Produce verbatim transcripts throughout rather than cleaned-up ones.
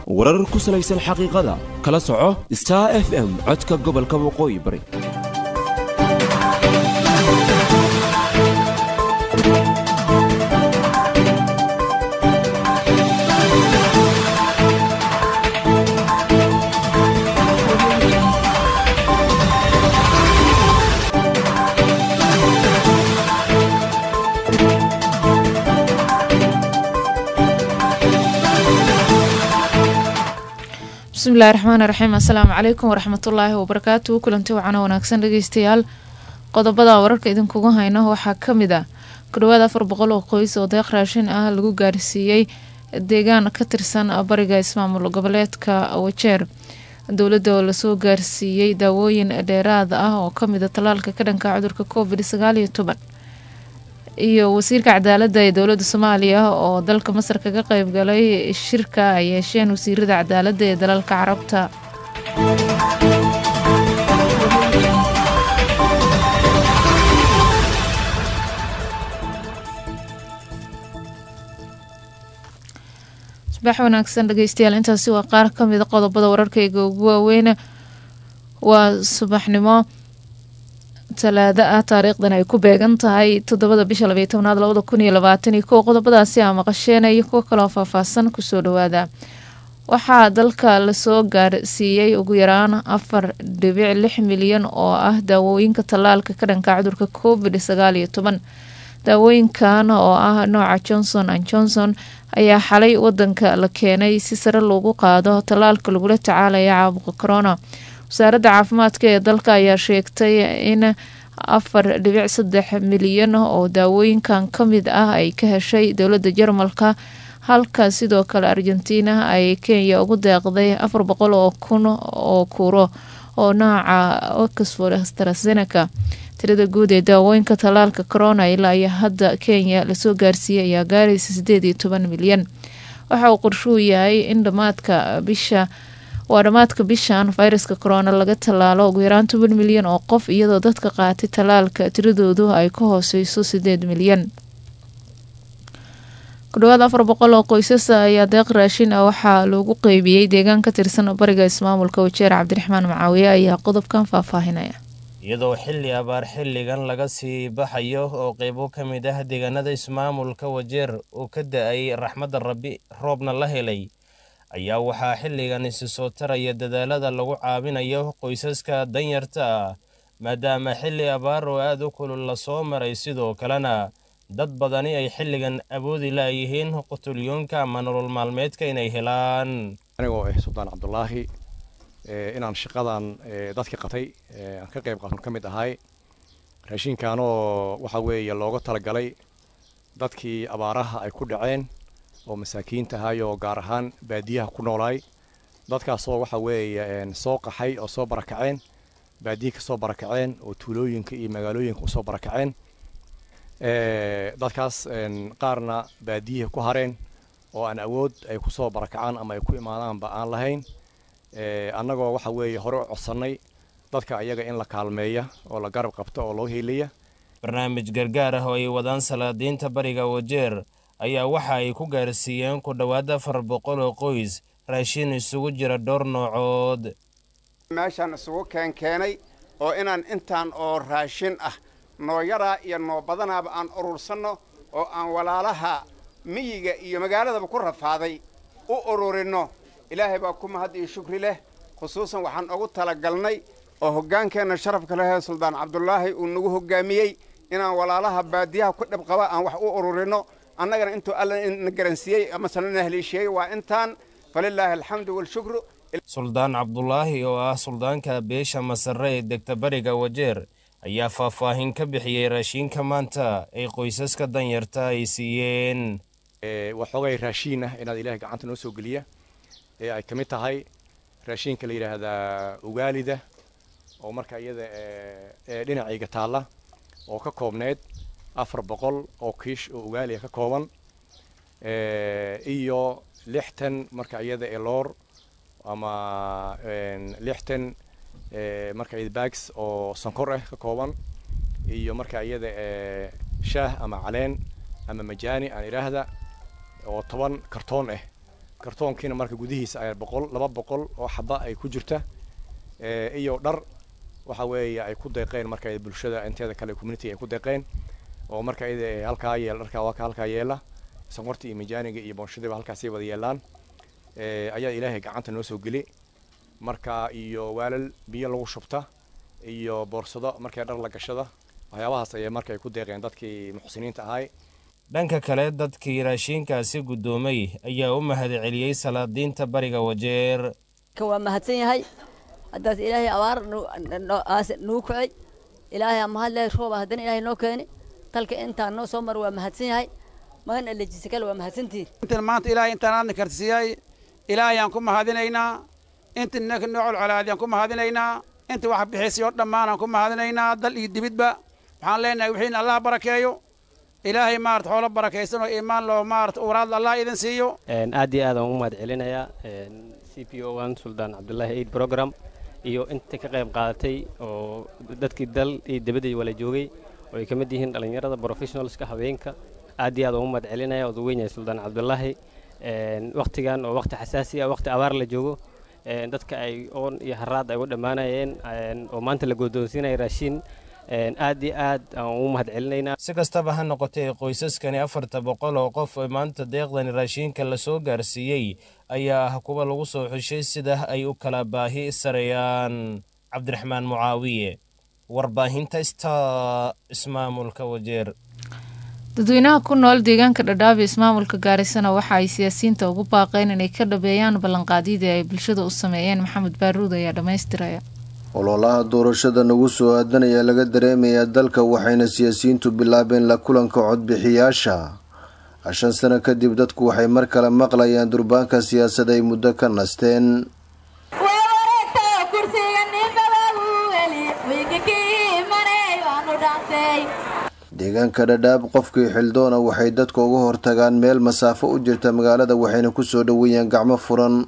warar ku salaysan xaqiiqada kala soco Star F M codka gobolka waqooyi bari بسم الله الرحمن الرحيم السلام عليكم ورحمة الله وبركاته كلنتي وعنا وناكسن dhageystayaal qodobada wararka idinkugu hayno waxaa kamid ah kudhawaad afar boqol oo qoys oo deeq raashin ah lagu gaarsiiyay deegaan ka tirsan bariga ismaamul goboleedka Wajeer dowladda oo la soo gaarsiiyay daawooyin dheeraad ah oo kamid ah talaalka ka dhanka cudurka covid sagaal iyo toban iyo wasiirka cadaaladda ee dowladda Soomaaliya oo dalka Masar kaga qayb galay shirka ay yeesheen wasiirada cadaaladda ee dalalka Carabta subax wanaagsan dhageystayaal intaasi waa qaar kamid ah qodobada wararkayga ugu waaweyn waa subaxnimo talaada ah taariikhdan ay ku beegan tahay toddobada bisha laba iyo tobnaad labada kun iyo labaatan iyo kow qodobadaasi aan maqasheenayo kuwo kaloo faahfaahsan kusoo dhawaada waxaa dalka lasoo gaarsiiyey ugu yaraan afar dhibic lix milyan oo ah daawooyinka tallaalka ka dhanka cudurka covid sagaal iyo toban daawooyinkan oo ah nooca Johnson and Johnson ayaa xalay wadanka la keenay si sare loogu qaado tallaalka lagula tacaalaya caabuqa corona wasaaradda caafimaadka ee dalka ayaa sheegtay in afar dhibic saddex milyan oo daawooyinkan kamid ah ay ka heshay dowladda Jarmalka halka sidoo kale Argentina ay Kenya ugu deeqday afar boqol oo kun oo kuuro oo nooca Oxford AstraZeneca tirada guud ee daawooyinka talaalka corona ilaa iyo hadda Kenya lasoo gaarsiiyay ayaa gaaraysa sideed iyo toban milyan waxa uu qorshuhu yahay in dhamaadka bisha waa dhamaadka bishan fayraska corona laga talaalo ugu yaraan toban milyan oo qof iyadoo dadka qaatay talaalka tiradoodu ay ka hooseyso sideed milyan kudhawaad afar boqol oo qoysas ayaa deeq raashin ah waxaa loogu qeybiyey deegaan ka tirsan bariga ismaamulka Wajeer Cabdiraxmaan Macaawiye ayaa qodobkan faahfaahinaya iyadoo xilli abaar xilligan laga sii baxayo oo qaybo ka mid ah deegaanada ismaamulka Wajeer uu ka da'ay raxmadda Rabbi roobna la helay ayaa waxaa xilligan isi soo taraya dadaalada lagu caawinayo qoysaska danyarta ah maadaama xilli abaar oo aad u kulul la soo maray sidoo kalena dad badani ay xilligan awoodi laayihiin qutulyoonka ama nolol maalmeedka inay helaan anigoo ah Sultaan Cabdullaahi inaan shaqadan dadka qatay aan ka qayb qaadan ka mid ahay raashinkan oo waxa weeye looga talagalay dadkii abaaraha ay ku dhaceen oo masaakiinta ahay oo gaar ahaan baadiyaha ku noolaay dadkaas oo waxa weeye soo qaxay oo soo barakaceen baadiyaha ka soo barakaceen oo tuulooyinka iyo magaalooyinka u soo barakaceen ee dadkaas qaarna baadiyaha ku hareen oo aan awood ay ku soo barakacaan ama ay ku imaadaan ba aan lahayn ee annagoo waxa weeye hore u codsanay dadka ayaga in la kaalmeeyo oo la garab qabto oo loo heelaya barnaamij gargaar ah oo ay wadaan salaadiinta bariga Wajeer ayaa waxa ay ku gaarsiiyeen ku dhawaad afar boqol oo qoys raashin isugu jira dhowr noocood meeshan isugu keen keenay oo inaan intaan oo raashin ah noo yaraa iyo noo badanaaba aan urursano oo aan walaalaha miyiga iyo magaaladaba ku rafaaday u ururino ilaahay baa ku mahad iyo shukri leh khusuusan waxaan ugu talagalnay oo hoggaankeena sharafka leh Sultaan Cabdullaahi uu nagu hoggaamiyay inaan walaalaha baadiyaha ku dhib qaba aan wax u ururino annagana intuu alla in garansiyay ama sanana heliishiyay waa intaan falillaahi alxamdu wal shukru Sultaan Cabdullaahi oo ah suldaanka beesha Masarre ee degta bariga Wajeer ayaa faahfaahin ka bixiyay raashinka maanta ay qoysaska danyarta ay siiyeen ee waxoogay raashin ah inaad ilaahay gacanta noo soo geliya ee ay kamid tahay raashinka la yiraahdo ugaalida oo marka iyada ee dhinacayga taala oo ka koobneed afar boqol oo kiish oo ugaali ka kooban ee iyo lixdan marka iyada ee loor ama lixdan ee marka iyada bags oo sonkor ah ka kooban iyo marka iyada ee shaah ama caleen ama majaani aan iraahda oo toban kartoon ah kartoonkiina marka gudihiisa ay boqol laba boqol oo xaba ay ku jirta iyo dhar waxa weeye ay ku deeqeen marka ay bulshada inteeda kale community ay ku deeqeen oo marka ay halka yeel dharka waa halka yeela sanqorti iyo mijaaniga iyo boonshada halkaas ay wada yeelaan ee ayaa ilaahay gacanta noo soo gali marka iyo waalal biyo lagu shubta iyo boorsado marka dhar la gashada waxyaabahaas ay marka ay ku deeqeen dadkii muxsiniinta ahay dhanka kale dadkii raashinkaasi gudoomay ayaa u mahadceliyay salaadiinta bariga Wajeer ka waa mahadsan yahay hadaas ilaahay abaar noo kacay ilaahay ama hadlay roob hadan ilaahay noo keenay talka inta noo soo mar waa mahadsan yahay maana leejisa kale waa mahadsantiin inta maanta ilaahay inta aan kartisiyay ilaahay aan ku mahadinaynaa inta naka noocol calaadiyaan ku mahadinaynaa inta wax bixisiyo dhamaan aan ku mahadinaynaa dal iyo dibidba waxaan leenahay wixiin Allah barakeeyo ilaahay maart xoolo barakeysan oo iimaan loo maart waraad Allah idin siiyo een aad iyo aad aan u mahadcelinayaa een C P O one Sultan Abdullahi Eid program iyo inta ka qayb qaadatay oo dadkii dal iyo dibadda wala joogay oo ay ka mid yihiin dhalinyarada professionalska haweenka aad iyo aad aan u mahadcelinayaa oo weynay Sultan Abdullahi een waqtigan oo waqti xasaasi ah waqti abaar la joogo een dadka ay oon iyo haraad ay u dhamaanayeen een oo maanta la go'doonsinay raashin een aad iyo aad aan u mahadcelinaynaa si kastaba ha noqotay qoysaskani afarta boqol oo qof oo maanta deeqdan raashinka la soo gaarsiiyay ayaa ah kuwa lagu soo xushay sida ay u kala baahi sarayaan Cabdiraxmaan Mucaawiye warbaahinta ista ismaamulka Wajeer dadweynaha ku nool deegaanka Dhadhaab ismaamulka Gaarisana waxa ay siyaasiyiinta ugu baaqeen inay ka dhabeeyaan ballanqaadyada ay bulshada u sameeyeen Maxamed Baaruud ayaa dhameystiraya ololaha doorashada nagu soo aadanaya laga dareemayaa dalka waxayna siyaasiyiintu bilaabeen la kulanka codbixiyaasha shan sano kadib dadku waxay mar kale maqlayaan durbaanka siyaasadda ay muddo ka nasteen deegaanka Dhadhaab qofkii xildoona waxay dadku uga hortagaan meel masaafo u jirta magaalada waxayna ku soo dhaweeyaan gacmo furan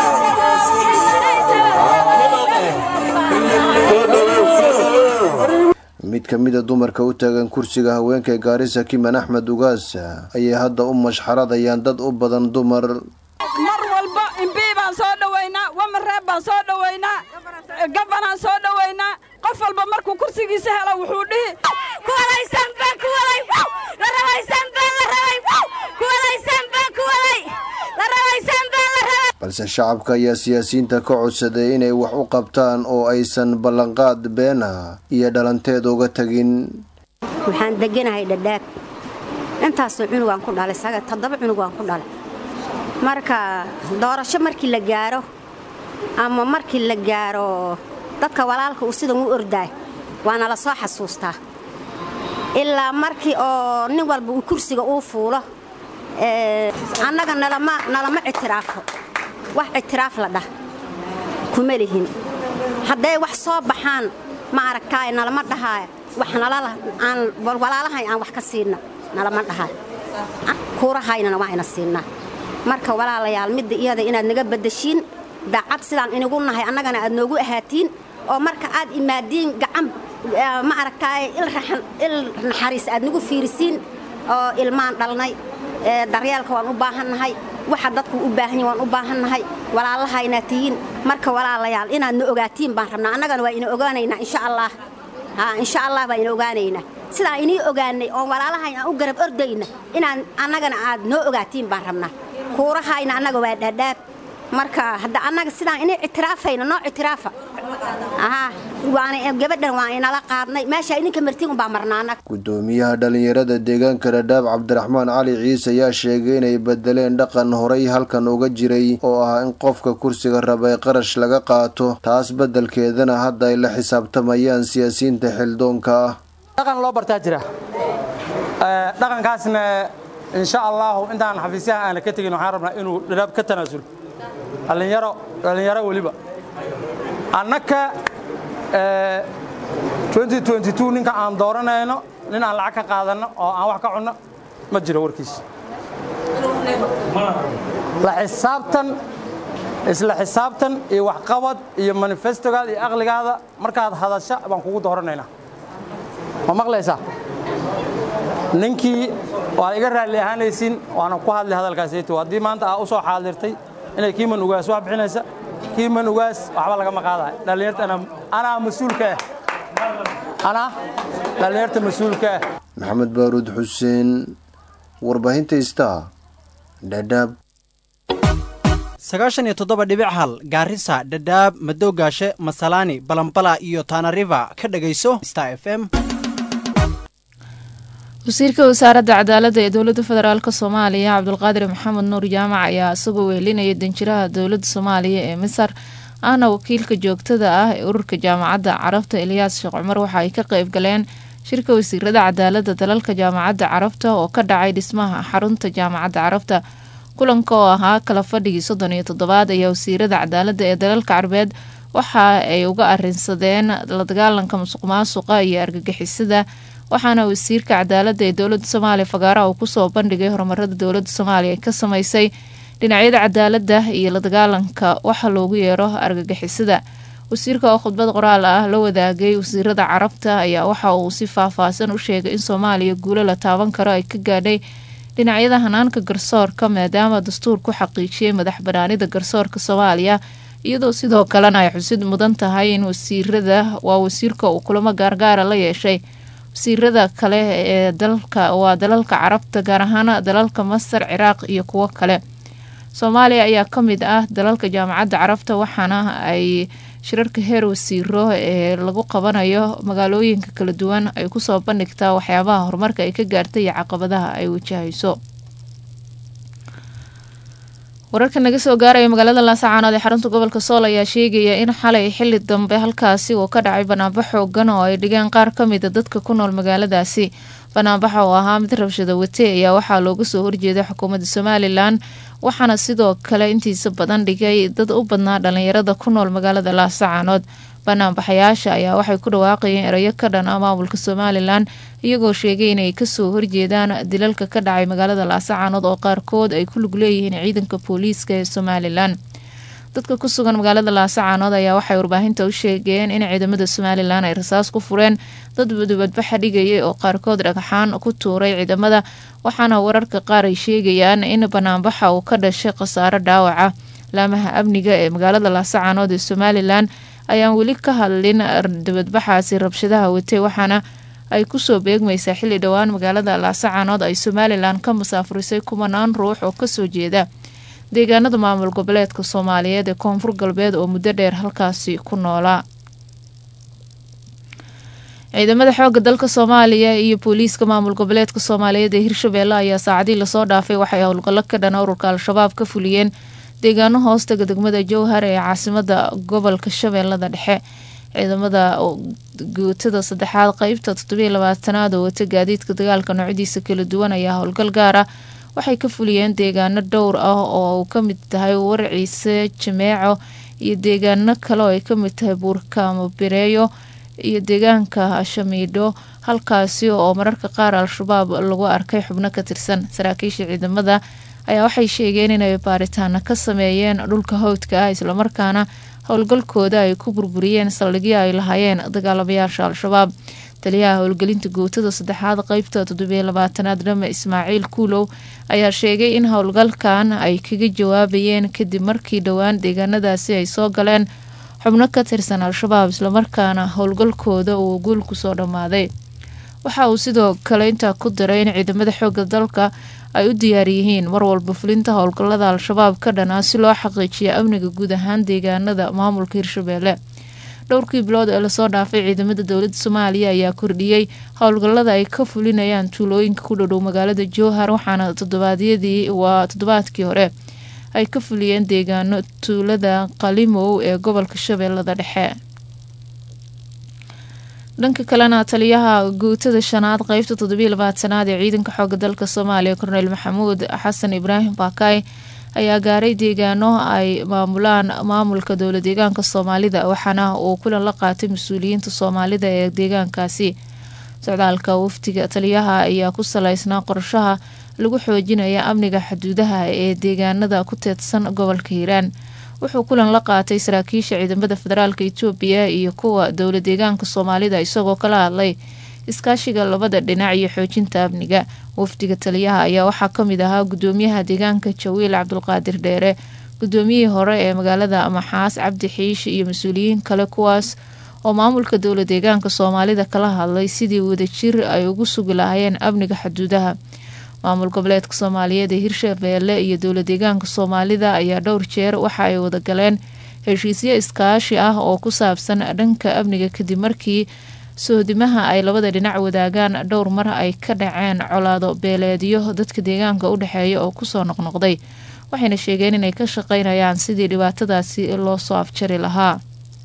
mid ka mid ah dumarka u taagan kursiga haweenka Gaarisa Kiman Axmed Ugaas ayay hadda u mashxaradayaan dad u badan dumar mar walba imbii baan soo dhaweynaa wamarreeb baan soo dhaweynaa gabanaan soo dhaweynaa qof walba markuu kursigiisa helo wuxuu dhihi kuwalaysan baan kuwalay la rabaysan baan la rabay kuwalaysan baan kuwalay la rabaysan baan la rabay balse shacabka ayaa siyaasiyiinta ka codsaday inay wax u qabtaan oo aysan ballanqaad beena iyo dhalanteed uga tagin waxaan deganahay Dhadhaab intaas cunug aan ku dhalay saga toddoba cunug aan ku dhalay marka doorasho markii la gaaro ama markii la gaaro dadka walaalka uu sida u orday waana la soo xasuustaa ilaa markii oo nin walba uu kursiga uu fuulo ee annaga nalama nalama ictiraafo wax ictiraaf la dhah kuma lihin haday wax soo baxaan ma aragtay nalama dhahay wax nalala aan walaalahay aan wax ka siina nalama dhahay kuurahayna waa ina siina marka walaalayaal mid iyada inaad naga badashiin daacad sidaan inagu nahay annagana aad noogu ahaatiin oo marka aad imaadiin gacan ma aragtay il raxan il naxariis aad nagu fiirisiin oo ilmaan dhalnay ee daryeelka waan u baahannahay waxa dadku u baahan yihiin waan u baahannahay walaalahayna tihiin marka walaalayaal inaad na ogaatiin baan rabnaa annagana waa ina ogaanaynaa insha Allah ha insha Allah baa ina ogaanaynaa sida inii ogaanay oo walaalahayna u garab ordayna inaan annagana aad noo ogaatiin baan rabnaa kuurahayna annaga waa Dhadhaab marka hadda annaga sidaan inay ictiraafayna noo ictiraafa aha waana gabadhan waa ina la qaadnay meesha idinka martiin baa marnaana gudoomiyaha dhalinyarada deegaanka Dhadhaab Cabdiraxmaan Cali Ciise ayaa sheegay inay bedeleen dhaqan horay halkan uga jiray oo ah in qofka kursiga rabay qarash laga qaato taas bedelkeedana hadda ay la xisaabtamayaan siyaasiyiinta xildoonka dhaqan loo bartaa jira ee dhaqankaasna insha Allah intaan xafiisaha aan ka tagin waxaan rabnaa inuu Dhadhaab ka tanaasul dhalinyaro dhalinyaro waliba annaka ee twenty twenty-two ninka aan dooranayno nin aan lacag ka qaadano oo aan wax ka cunno ma jiro warkiis la xisaabtan isla xisaabtan iyo wax qabad iyo manifestogaada iyo aqligaada markaad hadasho baan kugu dooranaynaa ma maqlaysaa ninkii waa iga raalli ahaanaysiin waana ku hadlay hadalkaasayto haddii maanta aa u soo xaadirtay inay kiiman ugaas wax bixinaysa kiiman ugaas waxba lagama qaadayo dhallinyarta anaa mas-uulka ah anaa dhallinyarta mas-uulka ah maxamed baaruud xuseen warbaahinta istaa dhadhaab sagaashan iyo toddoba dhibic hal gaarisa dhadhaab madowgaashe masalaani balambala iyo tanariva ka dhagayso star f m wasiirka wasaaradda cadaaladda ee dowladda federaalk soomaaliya cabdulqaadir maxamed nuur jaamac ayaa isagoo weelinaya danjiraha dowladda soomaaliya ee masar ahna wakiilka joogtada ah ee ururka jaamacadda carabta eliyaas sheekh cumar waxa ay ka qayb galeen shirka wasiirada cadaaladda dalalka jaamacadda carabta oo ka dhacay dhismaha xarunta jaamacadda carabta kulanka oo ahaa kala fadhigii soddon iyo toddobaad ayaa wasiirada cadaaladda ee dalalka carbeed waxa ay uga arinsadeen la dagaalanka musuq maasuqa iyo argagixisada waxaana wasiirka cadaaladda ee dowladda soomaaliya fagaara uu kusoo bandhigay horumarada dowladda soomaaliya ay ka sameysay dhinacyada cadaaladda iyo la dagaalanka waxa loogu yeero argagixisada wasiirka oo khudbad qoraal ah la wadaagay wasiirada carabta ayaa waxa uu si faahfaahsan u sheegay in soomaaliya guulo la taaban karo ay ka gaadhay dhinacyada hanaanka garsoorka maadaama dastuur ku xaqiijiyay madax banaanida garsoorka soomaaliya iyadoo sidoo kalena ay xusid mudan tahay in wasiirada waa wasiirka uu kulamo gaargaara la yeeshay wasiirada kale ee dalka waa dalalka carabta gaar ahaan dalalka masar ciraaq iyo kuwo kale soomaaliya ayaa ka mid ah dalalka jaamacadda carabta waxaana ay shirarka heer wasiiro ee lagu qabanayo magaalooyinka kala duwan ay kusoo bandhigtaa waxyaabaha horumarka ay ka gaartay iyo caqabadaha ay wajahayso wararka naga soo gaaraya magaalada laasacaanood ee xarunta gobolka sool ayaa sheegaya in xalay xili dambe halkaasi uu ka dhacay banaanbax xoogan oo ay dhigeen qaar ka mida dadka ku nool magaaladaasi banaanbaxa oo ahaa mid rabshada wate ayaa waxaa looga soo horjeeday xukuumadda somalilan waxaana sidoo kale intiisa badan dhigay dad u badnaa dhalinyarada ku nool magaalada laasacaanood banaanbaxayaasha ayaa waxay ku dhawaaqayeen erayo ka dhan ah maamulka somalilan iyagoo sheegay inay kasoo horjeedaan dilalka ka dhacay magaalada laasacaanood oo qaarkood ay ku lug leeyihiin ciidanka booliiska ee somalilan dadka ku sugan magaalada laasacaanood ayaa waxay warbaahinta u sheegeen in ciidamada somalilan ay rasaas ku fureen dad badbadbaxa dhigayay oo qaarkood dhagxaan ku tuuray ciidamada waxaana wararka qaar ay sheegayaan in banaanbaxa uu ka dhashay khasaaro dhaawaca laamaha amniga ee magaalada laasacaanood ee somalilan ayaan weli ka hadlin dabadbaxaasi rabshadaha watay waxaana ay kusoo beegmaysaa xilli dhowaan magaalada laasacaanood ay somalilan ka masaafurisay kumanaan ruux oo kasoo jeeda deegaanada maamul goboleedka soomaaliyeed ee koonfur galbeed oo muddo dheer halkaasi ku noolaa ciidamada xooga dalka soomaaliya iyo booliiska maamul goboleedka soomaaliyeed ee hirshabeelle ayaa saacadii lasoo dhaafay waxay howlgallo ka dhan ururka al-shabaab ka fuliyeen deegaano hoostaga degmada jowhar ee caasimada gobolka shabeellada dhexe ciidamada guutada saddexaad qeybta toddobiiy labaatanaad oo wata gaadiidka dagaalka noocyadiisa kala duwan ayaa howlgal gaar ah waxay ka fuliyeen deegaano dhowr ah oo uu ka mid tahay warciise jameeco iyo deegaano kale oo ay ka mid tahay buurkaamo bireeyo iyo deegaanka shamiidho halkaasi oo mararka qaar al-shabaab lagu arkay xubno ka tirsan saraakiisha ciidamada ayaa waxay sheegeen inay baaritaana ka sameeyeen dhulka hawdka ah islamarkaana howlgalkooda ay ku burburiyeen saldhigyo ay lahaayeen dagaalamayaasha al-shabaab taliyaha howlgelinta guutada saddexaad qeybta toddobiiy labaatanaad dhame ismaaciil kuulow ayaa sheegay in howlgalkan ay kaga jawaabayeen kadib markii dhowaan deegaanadaasi ay soo galeen xubno ka tirsan al-shabaab islamarkaana howlgalkooda uu guul kusoo dhammaaday waxa uu sidoo kale intaa ku daray in ciidamada xooga dalka ay u diyaar yihiin mar walba fulinta howlgallada al-shabaab ka dhanaa si loo xaqiijiyo amniga guud ahaan deegaanada maamulka hirshabeelle dhowrkii bilood ee lasoo dhaafay ciidamada dowladda soomaaliya ayaa kordhiyey howlgallada ay ka fulinayaan tuulooyinka ku dhodhow magaalada jowhar waxaana toddobaadyadii waa toddobaadkii hore ay ka fuliyeen deegaano tuulada qalimow ee gobolka shabeellada dhexe dhanka kalena taliyaha guutada shanaad qeybta toddobiiy labaatanaad ee ciidanka xooga dalka soomaaliya korneyl maxamuud xasan ibraahim baakaay ayaa gaaray deegaano ay maamulaan maamulka dowla deegaanka soomaalida waxaana uu kulan la qaatay mas-uuliyiinta soomaalida ee deegaankaasi socdaalka waftiga taliyaha ayaa ku saleysnaa qorshaha lagu xoojinaya amniga xuduudaha ee deegaanada ku teedsan gobolka hiiraan wuxuu kulan la qaatay saraakiisha ciidamada federaalk etoobiya iyo kuwa dowla deegaanka soomaalida isagoo kala hadlay iskaashiga labada dhinac iyo xoojinta amniga. Wafdiga taliyaha ayaa waxaa ka mid ahaa gudoomiyaha deegaanka Jawiil Cabdulqaadir Dheere, gudoomiyihii hore ee magaalada Maxaas Cabdi Xiish iyo mas-uuliyiin kale kuwaas oo maamulka dowlad deegaanka Soomaalida kala hadlay sidii wadajir ay ugu sugi lahaayeen amniga xuduudaha. Maamul goboleedka Soomaaliyeed ee Hirshabeelle iyo dowlad deegaanka Soomaalida ayaa dhowr jeer waxa ay wada galeen heshiisyo iskaashi ah oo ku saabsan dhanka amniga kadib markii soodimaha ay labada dhinac wadaagaan dhowr mar ay ka dhaceen colaado beeleedyo dadka deegaanka u dhexeeya oo kusoo noqnoqday, waxayna sheegeen inay ka shaqeynayaan sidii dhibaatadaasi loo soo afjari lahaa.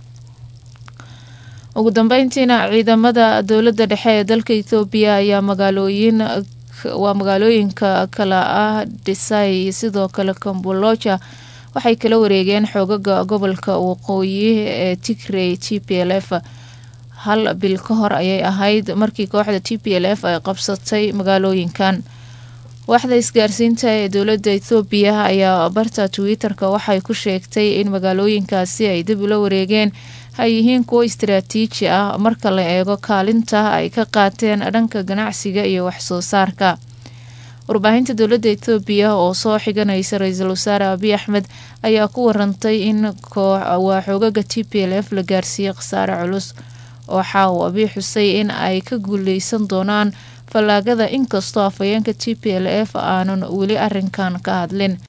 ugu dambeyntiina ciidamada dowladda dhexe ee dalka Itoobiya ayaa magaalooyin waa magaalooyinka kala ah Dhisay sidoo kale Kamboloja waxay kala wareegeen xoogaga gobolka waqooyi ee Tigray T P L F. hal bil ka hor ayay ahayd markii kooxda T P L F ay qabsatay magaalooyinkan. Waaxda isgaarsiinta ee dowladda Itoobiya ayaa barta Twitter-ka waxay ku sheegtay in magaalooyinkaasi ay dib ula wareegeen ay yihiin kuwo istiraatiiji ah marka la eego kaalinta ay ka qaateen dhanka ganacsiga iyo wax soo saarka. Warbaahinta dowladda Itoobiya oo soo xiganaysa Ra'iisul Wasaare Abiy Ahmed ayaa ku warantay in waa xoogaga T P L F la gaarsiiyey khasaare culus. Waxa uu Abiy xusay in ay ka guuleysan doonaan fallaagada inkastoo afhayeenka T P L F aanan weli arrinkan ka hadlin.